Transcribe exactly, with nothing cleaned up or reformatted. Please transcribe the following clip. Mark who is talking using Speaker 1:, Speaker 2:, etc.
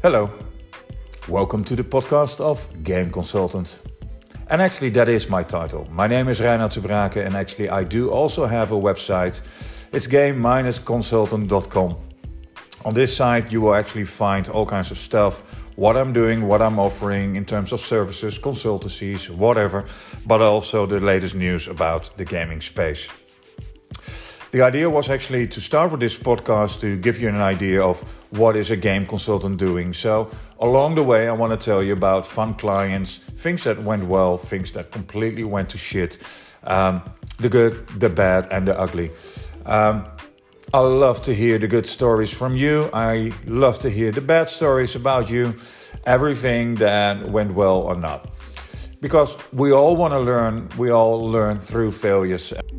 Speaker 1: Hello, welcome to the podcast of Game Consultant. And actually that is my title. My name is Reinhard de Brake and actually I do also have a website. It's game dash consultant dot com. On this site you will actually find all kinds of stuff, what I'm doing, what I'm offering in terms of services, consultancies, whatever, but also the latest news about the gaming space. The idea was actually to start with this podcast to give you an idea of what is a game consultant doing. So along the way, I want to tell you about fun clients, things that went well, things that completely went to shit, um, the good, the bad, and the ugly. Um, I love to hear the good stories from you. I love to hear the bad stories about you, everything that went well or not. Because we all want to learn, we all learn through failures.